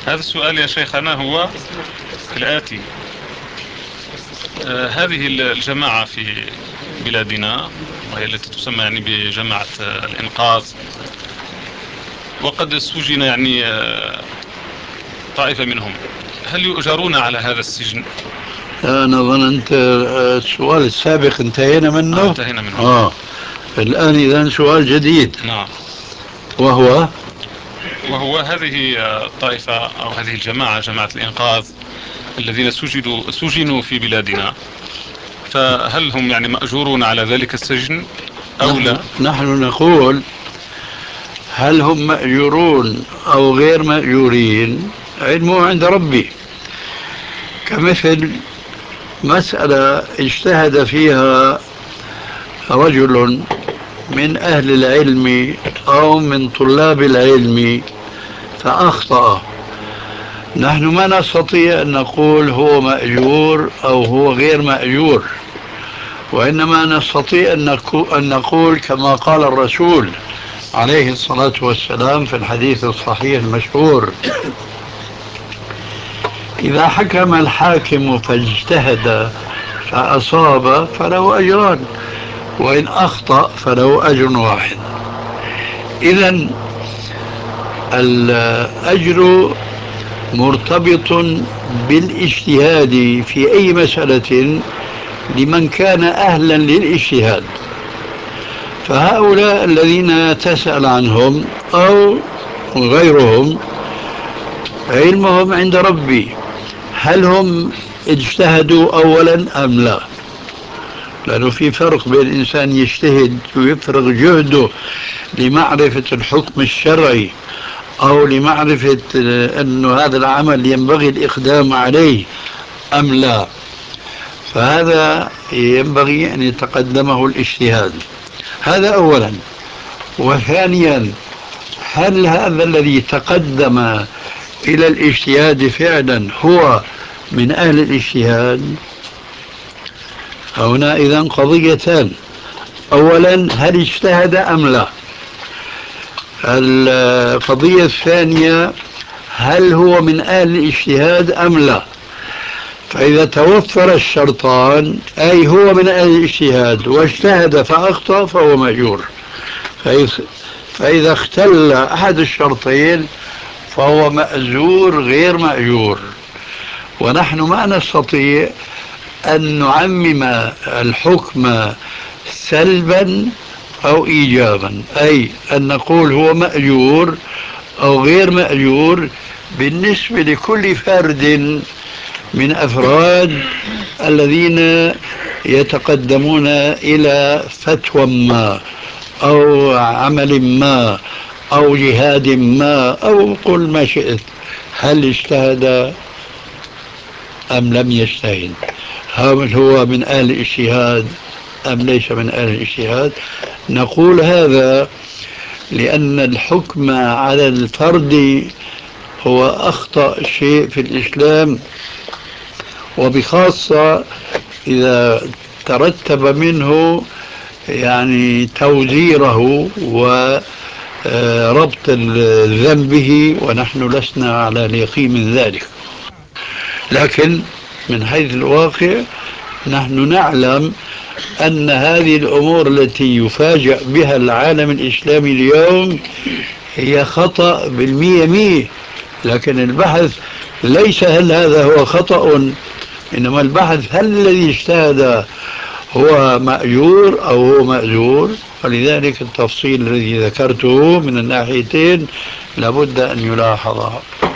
هذا السؤال يا شيخنا هو كالآتي. هذه الجماعة في بلادنا، وهي التي تسمى يعني بجماعة الإنقاذ، وقد سجن يعني طائفة منهم، هل يؤجرون على هذا السجن؟ أنا ظننت السؤال السابق انتهينا منه. انتهينا منه. الآن إذن سؤال جديد. نعم. وهو هذه الطائفة أو هذه الجماعة، جماعة الإنقاذ، الذين سجنوا في بلادنا، فهل هم يعني مأجورون على ذلك السجن أو لا؟ نحن نقول هل هم مأجورون أو غير مأجورين علمه عند ربي، كمثل مسألة اجتهد فيها رجل من أهل العلم أو من طلاب العلم فأخطأ. نحن ما نستطيع أن نقول هو مأجور أو هو غير مأجور، وإنما نستطيع أن نقول كما قال الرسول عليه الصلاة والسلام في الحديث الصحيح المشهور: إذا حكم الحاكم فاجتهد فأصاب فله أجران، وإن أخطأ فله أجر واحد. إذن الأجر مرتبط بالاجتهاد في أي مسألة لمن كان أهلا للاجتهاد. فهؤلاء الذين تسأل عنهم أو غيرهم علمهم عند ربي، هل هم اجتهدوا أولا أم لا؟ لأنه في فرق بين الإنسان يجتهد ويفرغ جهده لمعرفة الحكم الشرعي أو لمعرفة أن هذا العمل ينبغي الإقدام عليه أم لا، فهذا ينبغي أن يتقدمه الاجتهاد. هذا أولا. وثانيا، هل هذا الذي تقدم إلى الاجتهاد فعلا هو من أهل الاجتهاد؟ هنا إذن قضيتان: أولا، هل اجتهد أم لا؟ القضية الثانية، هل هو من أهل الاجتهاد أم لا؟ فإذا توفر الشرطان، أي هو من أهل الاجتهاد واجتهد فأخطأ، فهو مأجور. فإذا اختل أحد الشرطين فهو مأجور غير مأجور. ونحن ما نستطيع أن نعمم الحكم سلبا أو إيجابا، أي أن نقول هو مأجور أو غير مأجور بالنسبة لكل فرد من أفراد الذين يتقدمون إلى فتوى ما أو عمل ما أو جهاد ما، أو قل ما شئت. هل اجتهد أم لم يجتهد؟ هل هو من أهل الاجتهاد أم ليس من أهل الاجتهاد؟ نقول هذا لأن الحكم على الفرد هو أخطأ شيء في الإسلام، وبخاصة إذا ترتب منه يعني توزيره وربط الذنب به، ونحن لسنا على اليقين من ذلك. لكن من حيث الواقع نحن نعلم أن هذه الأمور التي يفاجأ بها العالم الإسلامي اليوم هي خطأ بالمية مية. لكن البحث ليس هل هذا هو خطأ، إنما البحث هل الذي اجتهد هو مأجور أو هو مأجور. فلذلك التفصيل الذي ذكرته من الناحيتين لابد أن يلاحظ.